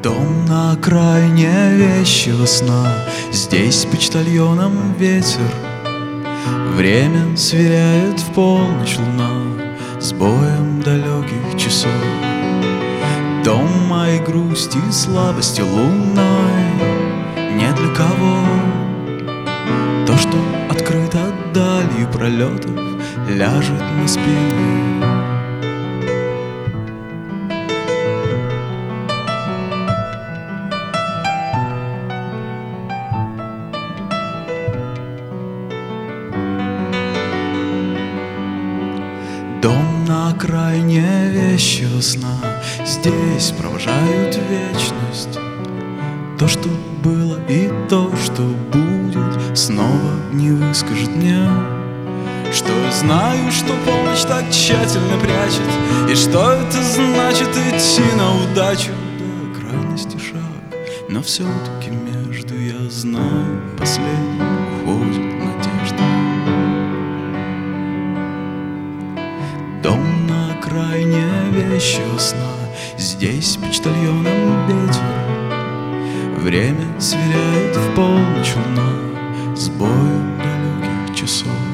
Дом на окраине вещего сна, здесь почтальоном ветер. Время сверяет в полночь луна с боем далеких часов. Дом моей грусти и слабости лунной не для кого. То, что открыто далью пролетов, ляжет на спины. Дом на окраине вещего сна, здесь провожают вечность. То, что было и то, что будет, снова не выскажет мне. Что я знаю, что полночь так тщательно прячет, и что это значит идти на удачу. До крайности шаг, но все-таки между, я знаю, последний уходит надежда. Дом на окраине вещего сна, здесь почтальоном ветер. Время сверяет в полночь луна с боем далеких часов.